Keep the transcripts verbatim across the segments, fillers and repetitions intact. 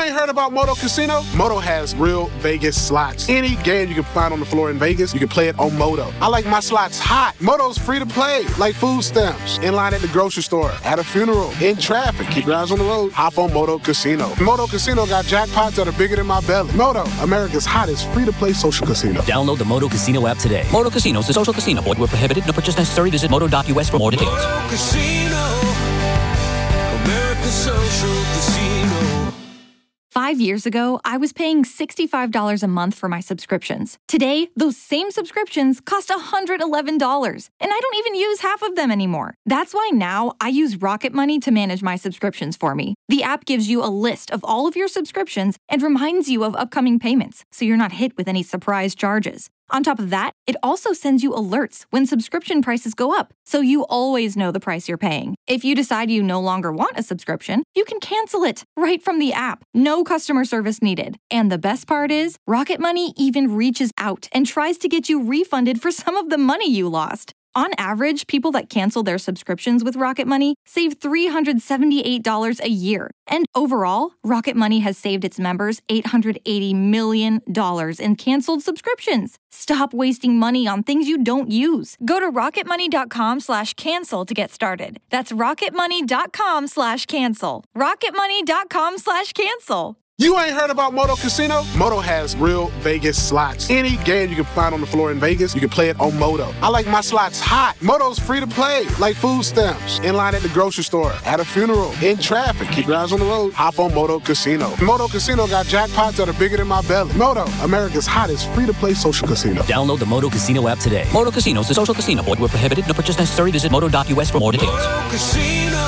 ain't heard about Moto Casino? Moto has real Vegas slots. Any game you can find on the floor in Vegas, you can play it on Moto. I like my slots hot. Moto's free to play, like food stamps. In line at the grocery store, at a funeral, in traffic. Keep your eyes on the road. Hop on Moto Casino. Moto Casino got jackpots that are bigger than my belly. Moto, America's hottest free-to-play social casino. Download the Moto Casino app today. Moto Casino is a social casino. Void where prohibited. No purchase necessary. Visit moto dot U S for more details. Moto Casino, America's social casino. Five years ago, I was paying sixty-five dollars a month for my subscriptions. Today, those same subscriptions cost one hundred eleven dollars, and I don't even use half of them anymore. That's why now I use Rocket Money to manage my subscriptions for me. The app gives you a list of all of your subscriptions and reminds you of upcoming payments, so you're not hit with any surprise charges. On top of that, it also sends you alerts when subscription prices go up, so you always know the price you're paying. If you decide you no longer want a subscription, you can cancel it right from the app. No customer service needed. And the best part is, Rocket Money even reaches out and tries to get you refunded for some of the money you lost. On average, people that cancel their subscriptions with Rocket Money save three hundred seventy-eight dollars a year. And overall, Rocket Money has saved its members eight hundred eighty million dollars in canceled subscriptions. Stop wasting money on things you don't use. Go to rocketmoney.com slash cancel to get started. That's rocketmoney.com slash cancel. rocketmoney.com slash cancel. You ain't heard about Moto Casino? Moto has real Vegas slots. Any game you can find on the floor in Vegas, you can play it on Moto. I like my slots hot. Moto's free to play, like food stamps. In line at the grocery store, at a funeral, in traffic. Keep your eyes on the road. Hop on Moto Casino. Moto Casino got jackpots that are bigger than my belly. Moto, America's hottest free-to-play social casino. Download the Moto Casino app today. Moto Casino is a social casino. Void where prohibited. No purchase necessary. Visit moto dot U S for more details. Moto Casino,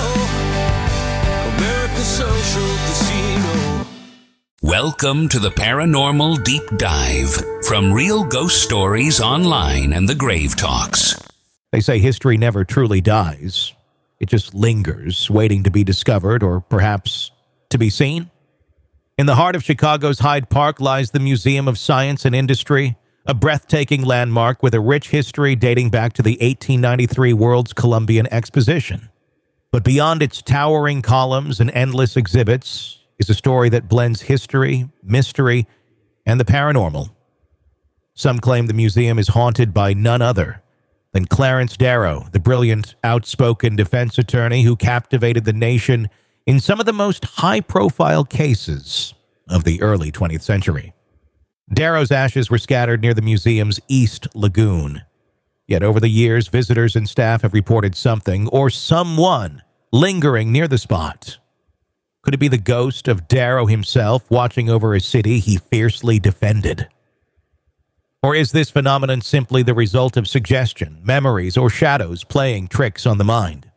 America's social casino. Welcome to the Paranormal Deep Dive from Real Ghost Stories Online and the Grave Talks. They say history never truly dies. It just lingers, waiting to be discovered or perhaps to be seen. In the heart of Chicago's Hyde Park lies the Museum of Science and Industry, a breathtaking landmark with a rich history dating back to the eighteen ninety-three World's Columbian Exposition. But beyond its towering columns and endless exhibits is a story that blends history, mystery, and the paranormal. Some claim the museum is haunted by none other than Clarence Darrow, the brilliant, outspoken defense attorney who captivated the nation in some of the most high-profile cases of the early twentieth century. Darrow's ashes were scattered near the museum's East Lagoon. Yet over the years, visitors and staff have reported something or someone lingering near the spot. Could it be the ghost of Darrow himself watching over a city he fiercely defended? Or is this phenomenon simply the result of suggestion, memories, or shadows playing tricks on the mind?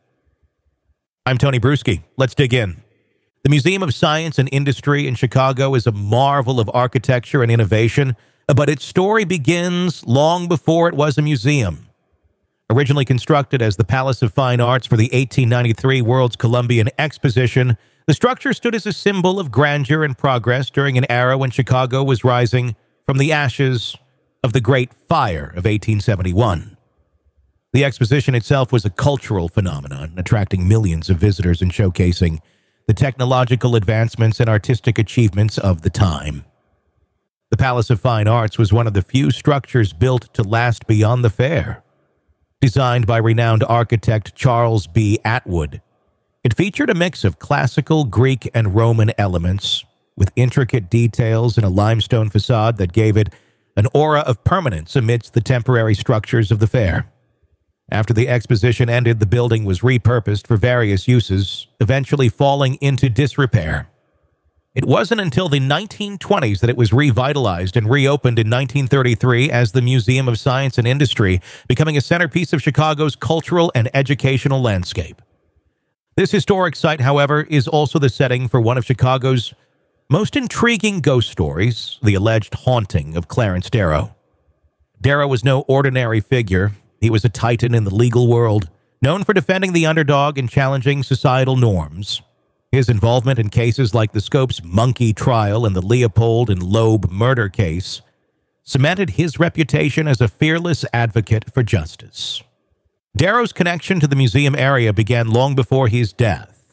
I'm Tony Bruschi. Let's dig in. The Museum of Science and Industry in Chicago is a marvel of architecture and innovation, but its story begins long before it was a museum. Originally constructed as the Palace of Fine Arts for the eighteen ninety-three World's Columbian Exposition, the structure stood as a symbol of grandeur and progress during an era when Chicago was rising from the ashes of the Great Fire of eighteen seventy-one. The exposition itself was a cultural phenomenon, attracting millions of visitors and showcasing the technological advancements and artistic achievements of the time. The Palace of Fine Arts was one of the few structures built to last beyond the fair. Designed by renowned architect Charles B. Atwood, it featured a mix of classical Greek and Roman elements, with intricate details and a limestone facade that gave it an aura of permanence amidst the temporary structures of the fair. After the exposition ended, the building was repurposed for various uses, eventually falling into disrepair. It wasn't until the nineteen twenties that it was revitalized and reopened in nineteen thirty-three as the Museum of Science and Industry, becoming a centerpiece of Chicago's cultural and educational landscape. This historic site, however, is also the setting for one of Chicago's most intriguing ghost stories, the alleged haunting of Clarence Darrow. Darrow was no ordinary figure. He was a titan in the legal world, known for defending the underdog and challenging societal norms. His involvement in cases like the Scopes Monkey trial and the Leopold and Loeb murder case cemented his reputation as a fearless advocate for justice. Darrow's connection to the museum area began long before his death,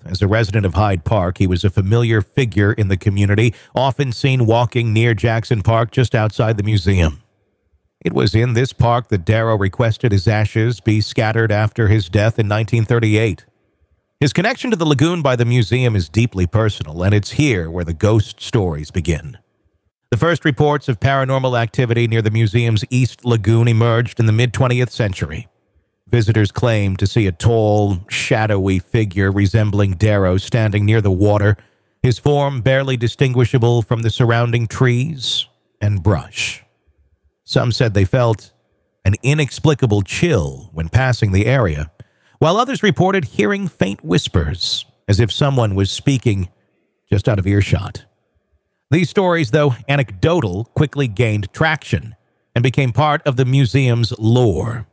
As a resident of Hyde Park, he was a familiar figure in the community, often seen walking near Jackson Park just outside the museum. It was in this park that Darrow requested his ashes be scattered after his death in nineteen thirty-eight. His connection to the lagoon by the museum is deeply personal, and it's here where the ghost stories begin. The first reports of paranormal activity near the museum's East Lagoon emerged in the mid-twentieth century. Visitors claimed to see a tall, shadowy figure resembling Darrow standing near the water, his form barely distinguishable from the surrounding trees and brush. Some said they felt an inexplicable chill when passing the area, while others reported hearing faint whispers, as if someone was speaking just out of earshot. These stories, though anecdotal, quickly gained traction and became part of the museum's lore.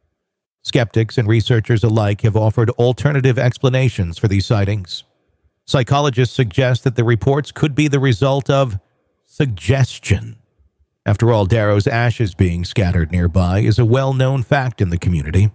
Skeptics and researchers alike have offered alternative explanations for these sightings. Psychologists suggest that the reports could be the result of suggestion. After all, Darrow's ashes being scattered nearby is a well-known fact in the community.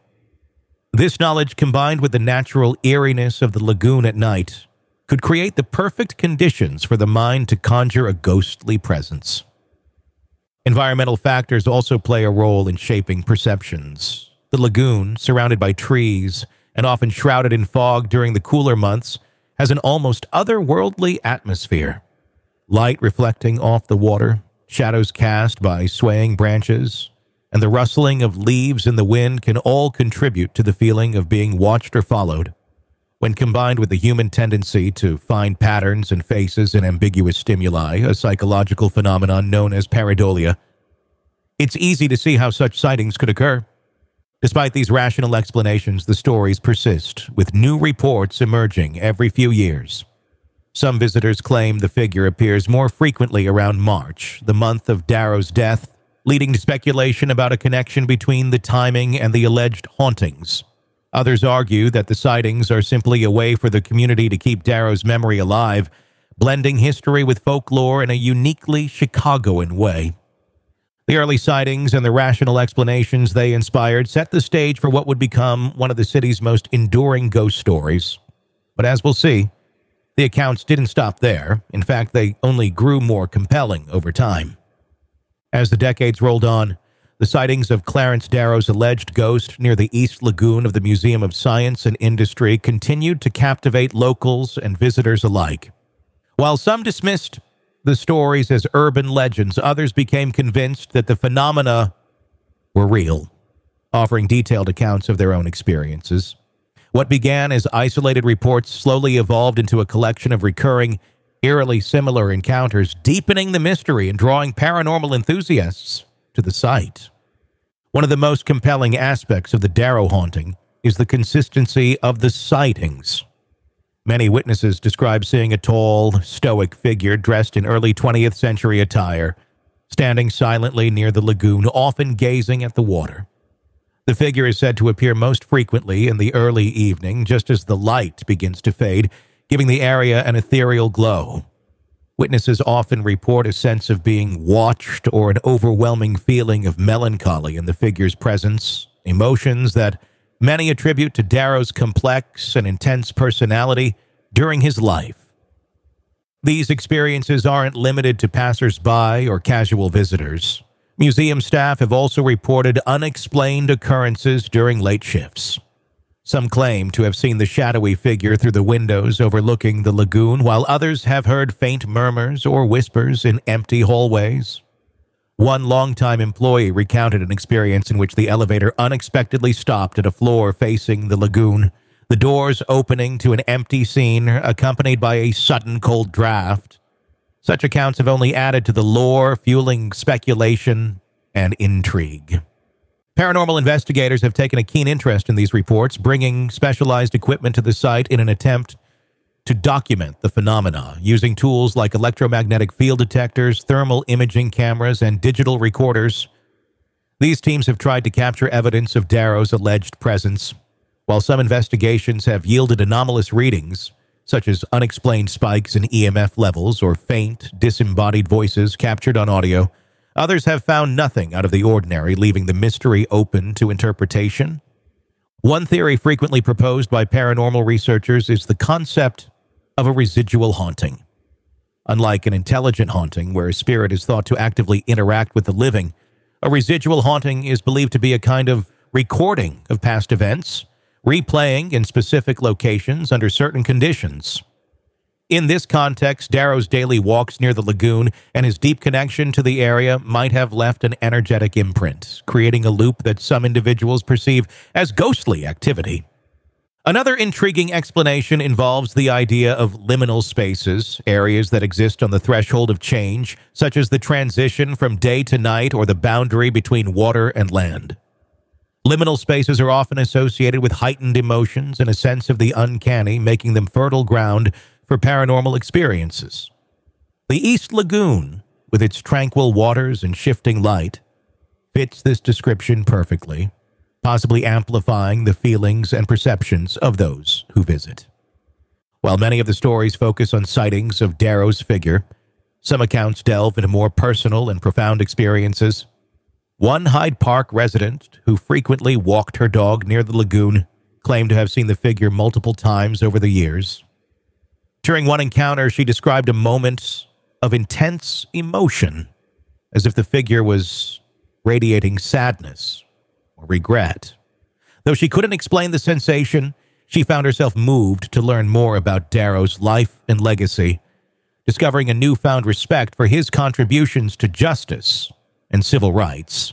This knowledge, combined with the natural eeriness of the lagoon at night, could create the perfect conditions for the mind to conjure a ghostly presence. Environmental factors also play a role in shaping perceptions. The lagoon, surrounded by trees and often shrouded in fog during the cooler months, has an almost otherworldly atmosphere. Light reflecting off the water, shadows cast by swaying branches, and the rustling of leaves in the wind can all contribute to the feeling of being watched or followed. When combined with the human tendency to find patterns and faces in ambiguous stimuli, a psychological phenomenon known as pareidolia, it's easy to see how such sightings could occur. Despite these rational explanations, the stories persist, with new reports emerging every few years. Some visitors claim the figure appears more frequently around March, the month of Darrow's death, leading to speculation about a connection between the timing and the alleged hauntings. Others argue that the sightings are simply a way for the community to keep Darrow's memory alive, blending history with folklore in a uniquely Chicagoan way. The early sightings and the rational explanations they inspired set the stage for what would become one of the city's most enduring ghost stories. But as we'll see, the accounts didn't stop there. In fact, they only grew more compelling over time. As the decades rolled on, the sightings of Clarence Darrow's alleged ghost near the East Lagoon of the Museum of Science and Industry continued to captivate locals and visitors alike. While some dismissed the stories as urban legends, others became convinced that the phenomena were real, offering detailed accounts of their own experiences. What began as isolated reports slowly evolved into a collection of recurring, eerily similar encounters, deepening the mystery and drawing paranormal enthusiasts to the site. One of the most compelling aspects of the Darrow haunting is the consistency of the sightings. Many witnesses describe seeing a tall, stoic figure dressed in early twentieth century attire, standing silently near the lagoon, often gazing at the water. The figure is said to appear most frequently in the early evening, just as the light begins to fade, giving the area an ethereal glow. Witnesses often report a sense of being watched or an overwhelming feeling of melancholy in the figure's presence, emotions that many attribute to Darrow's complex and intense personality during his life. These experiences aren't limited to passers-by or casual visitors. Museum staff have also reported unexplained occurrences during late shifts. Some claim to have seen the shadowy figure through the windows overlooking the lagoon, while others have heard faint murmurs or whispers in empty hallways. One longtime employee recounted an experience in which the elevator unexpectedly stopped at a floor facing the lagoon, the doors opening to an empty scene accompanied by a sudden cold draft. Such accounts have only added to the lore, fueling speculation and intrigue. Paranormal investigators have taken a keen interest in these reports, bringing specialized equipment to the site in an attempt to document the phenomena, using tools like electromagnetic field detectors, thermal imaging cameras, and digital recorders. These teams have tried to capture evidence of Darrow's alleged presence. While some investigations have yielded anomalous readings, such as unexplained spikes in E M F levels or faint, disembodied voices captured on audio, others have found nothing out of the ordinary, leaving the mystery open to interpretation. One theory frequently proposed by paranormal researchers is the concept of a residual haunting. Unlike an intelligent haunting, where a spirit is thought to actively interact with the living, a residual haunting is believed to be a kind of recording of past events, replaying in specific locations under certain conditions. In this context, Darrow's daily walks near the lagoon and his deep connection to the area might have left an energetic imprint, creating a loop that some individuals perceive as ghostly activity. Another intriguing explanation involves the idea of liminal spaces, areas that exist on the threshold of change, such as the transition from day to night or the boundary between water and land. Liminal spaces are often associated with heightened emotions and a sense of the uncanny, making them fertile ground for paranormal experiences. The East Lagoon, with its tranquil waters and shifting light, fits this description perfectly, possibly amplifying the feelings and perceptions of those who visit. While many of the stories focus on sightings of Darrow's figure, some accounts delve into more personal and profound experiences. One Hyde Park resident who frequently walked her dog near the lagoon claimed to have seen the figure multiple times over the years. During one encounter, she described a moment of intense emotion, as if the figure was radiating sadness or regret. Though she couldn't explain the sensation, she found herself moved to learn more about Darrow's life and legacy, discovering a newfound respect for his contributions to justice and civil rights.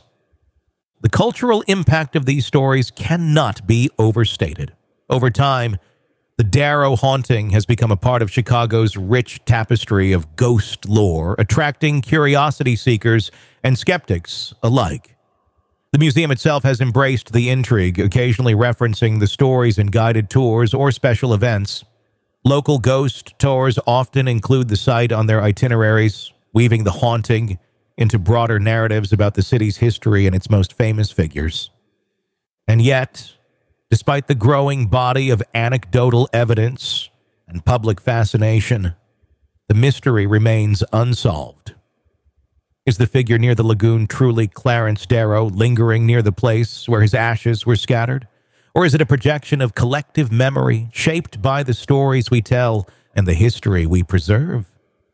The cultural impact of these stories cannot be overstated. Over time, the Darrow haunting has become a part of Chicago's rich tapestry of ghost lore, attracting curiosity seekers and skeptics alike. The museum itself has embraced the intrigue, occasionally referencing the stories in guided tours or special events. Local ghost tours often include the site on their itineraries, weaving the haunting into broader narratives about the city's history and its most famous figures. And yet, despite the growing body of anecdotal evidence and public fascination, the mystery remains unsolved. Is the figure near the lagoon truly Clarence Darrow lingering near the place where his ashes were scattered? Or is it a projection of collective memory shaped by the stories we tell and the history we preserve?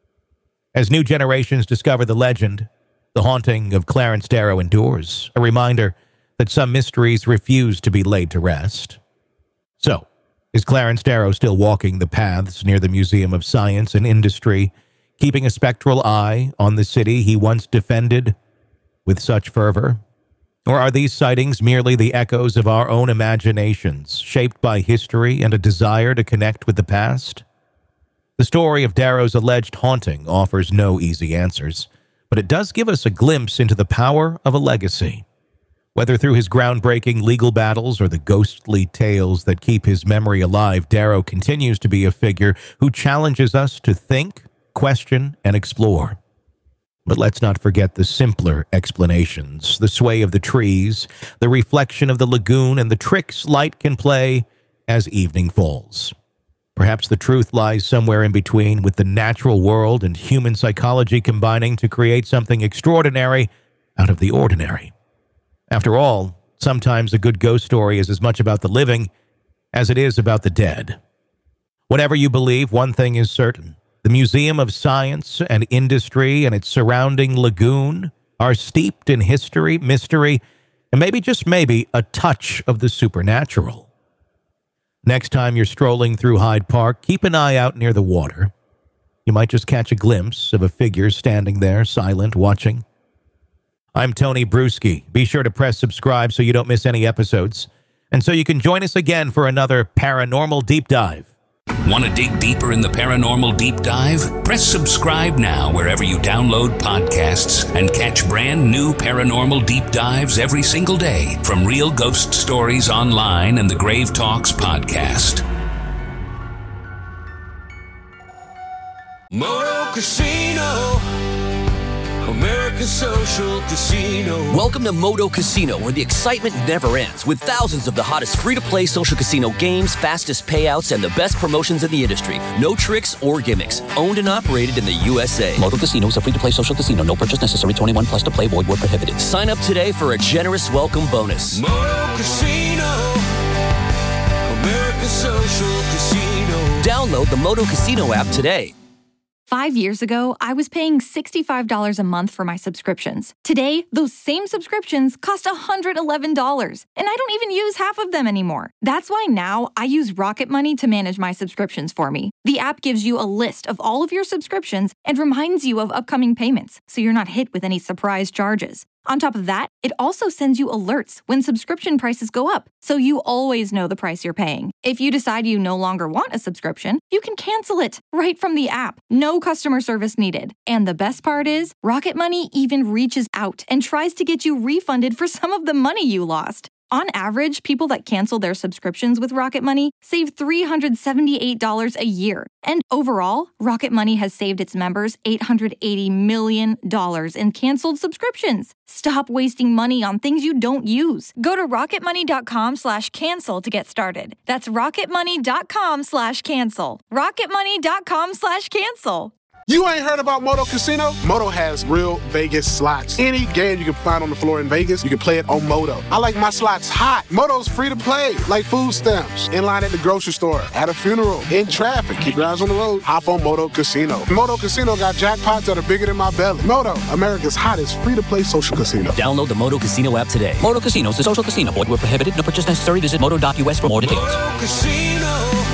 As new generations discover the legend, the haunting of Clarence Darrow endures, a reminder that some mysteries refuse to be laid to rest. So, is Clarence Darrow still walking the paths near the Museum of Science and Industry, keeping a spectral eye on the city he once defended with such fervor? Or are these sightings merely the echoes of our own imaginations, shaped by history and a desire to connect with the past? The story of Darrow's alleged haunting offers no easy answers, but it does give us a glimpse into the power of a legacy. Whether through his groundbreaking legal battles or the ghostly tales that keep his memory alive, Darrow continues to be a figure who challenges us to think, question, and explore. But let's not forget the simpler explanations, the sway of the trees, the reflection of the lagoon, and the tricks light can play as evening falls. Perhaps the truth lies somewhere in between, with the natural world and human psychology combining to create something extraordinary out of the ordinary. After all, sometimes a good ghost story is as much about the living as it is about the dead. Whatever you believe, one thing is certain. The Museum of Science and Industry and its surrounding lagoon are steeped in history, mystery, and maybe, just maybe, a touch of the supernatural. Next time you're strolling through Hyde Park, keep an eye out near the water. You might just catch a glimpse of a figure standing there, silent, watching. I'm Tony Bruschi. Be sure to press subscribe so you don't miss any episodes, and so you can join us again for another Paranormal Deep Dive. Want to dig deeper in the Paranormal Deep Dive? Press subscribe now wherever you download podcasts and catch brand new Paranormal Deep Dives every single day from Real Ghost Stories Online and the Grave Talks podcast. Moto Casino, American Social Casino. Welcome to Moto Casino, where the excitement never ends, with thousands of the hottest free-to-play social casino games, fastest payouts, and the best promotions in the industry. No tricks or gimmicks. Owned and operated in the U S A. Moto Casino is a free-to-play social casino. No purchase necessary. twenty-one plus to play. Void where prohibited. Sign up today for a generous welcome bonus. Moto Casino, Download the Moto Casino app today. Five years ago, I was paying sixty-five dollars a month for my subscriptions. Today, those same subscriptions cost one hundred eleven dollars, and I don't even use half of them anymore. That's why now I use Rocket Money to manage my subscriptions for me. The app gives you a list of all of your subscriptions and reminds you of upcoming payments, so you're not hit with any surprise charges. On top of that, it also sends you alerts when subscription prices go up, so you always know the price you're paying. If you decide you no longer want a subscription, you can cancel it right from the app. No customer service needed. And the best part is, Rocket Money even reaches out and tries to get you refunded for some of the money you lost. On average, people that cancel their subscriptions with Rocket Money save three hundred seventy-eight dollars a year. And overall, Rocket Money has saved its members eight hundred eighty million dollars in canceled subscriptions. Stop wasting money on things you don't use. Go to rocketmoney.com slash cancel to get started. That's rocketmoney.com slash cancel. rocketmoney.com slash cancel. You ain't heard about Moto Casino? Moto has real Vegas slots. Any game you can find on the floor in Vegas, you can play it on Moto. I like my slots hot. Moto's free to play, like food stamps. In line at the grocery store, at a funeral, in traffic. Keep your eyes on the road. Hop on Moto Casino. Moto Casino got jackpots that are bigger than my belly. Moto, America's hottest free-to-play social casino. Download the Moto Casino app today. Moto Casino is a social casino. Void where prohibited. No purchase necessary. Visit moto dot u s for more details. Moto Casino,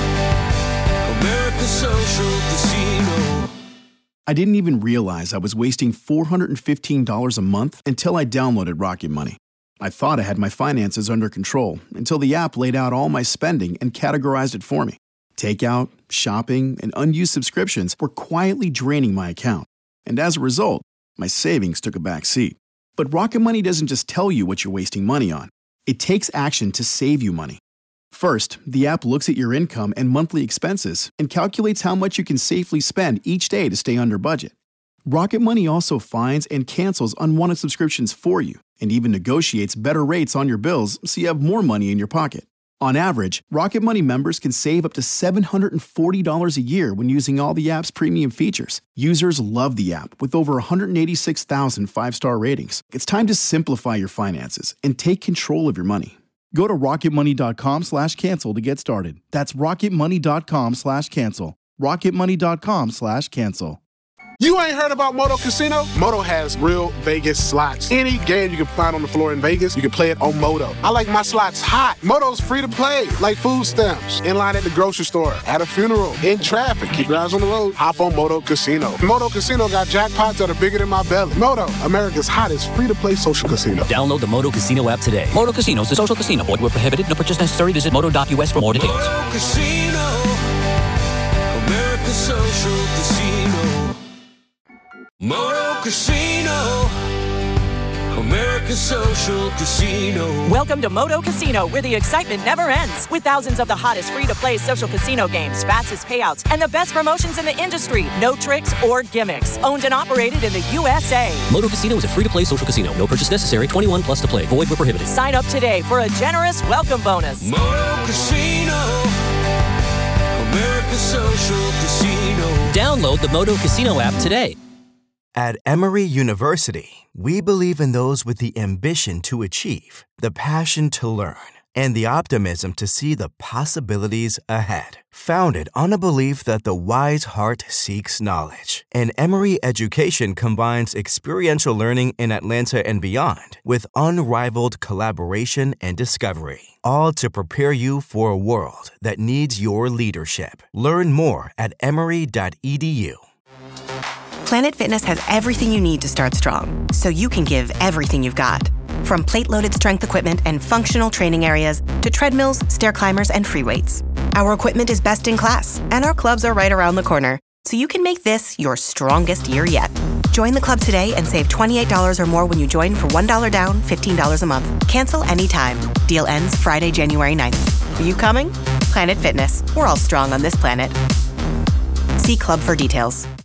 America's social casino. I didn't even realize I was wasting four hundred fifteen dollars a month until I downloaded Rocket Money. I thought I had my finances under control until the app laid out all my spending and categorized it for me. Takeout, shopping, and unused subscriptions were quietly draining my account. And as a result, my savings took a back seat. But Rocket Money doesn't just tell you what you're wasting money on. It takes action to save you money. First, the app looks at your income and monthly expenses and calculates how much you can safely spend each day to stay under budget. Rocket Money also finds and cancels unwanted subscriptions for you and even negotiates better rates on your bills so you have more money in your pocket. On average, Rocket Money members can save up to seven hundred forty dollars a year when using all the app's premium features. Users love the app with over one hundred eighty-six thousand five-star ratings. It's time to simplify your finances and take control of your money. Go to rocketmoney.com slash cancel to get started. That's rocketmoney.com slash cancel. rocketmoney.com slash cancel. You ain't heard about Moto Casino? Moto has real Vegas slots. Any game you can find on the floor in Vegas, you can play it on Moto. I like my slots hot. Moto's free to play, like food stamps. In line at the grocery store, at a funeral, in traffic. Keep your eyes on the road. Hop on Moto Casino. Moto Casino got jackpots that are bigger than my belly. Moto, America's hottest free-to-play social casino. Download the Moto Casino app today. Moto Casino is a social casino. Void where prohibited. No purchase necessary. Visit moto dot u s for more details. Moto Casino, America's social casino. Moto Casino, America's social casino. Welcome to Moto Casino, where the excitement never ends. With thousands of the hottest free-to-play social casino games, fastest payouts, and the best promotions in the industry. No tricks or gimmicks. Owned and operated in the U S A. Moto Casino is a free-to-play social casino. No purchase necessary. twenty-one plus to play. Void where prohibited. Sign up today for a generous welcome bonus. Moto Casino, America's social casino. Download the Moto Casino app today. At Emory University, we believe in those with the ambition to achieve, the passion to learn, and the optimism to see the possibilities ahead. Founded on a belief that the wise heart seeks knowledge, and Emory education combines experiential learning in Atlanta and beyond with unrivaled collaboration and discovery, all to prepare you for a world that needs your leadership. Learn more at emory dot e d u. Planet Fitness has everything you need to start strong, so you can give everything you've got. From plate-loaded strength equipment and functional training areas to treadmills, stair climbers, and free weights. Our equipment is best in class, and our clubs are right around the corner, so you can make this your strongest year yet. Join the club today and save twenty-eight dollars or more when you join for one dollar down, fifteen dollars a month. Cancel anytime. Deal ends Friday, January ninth. Are you coming? Planet Fitness. We're all strong on this planet. See club for details.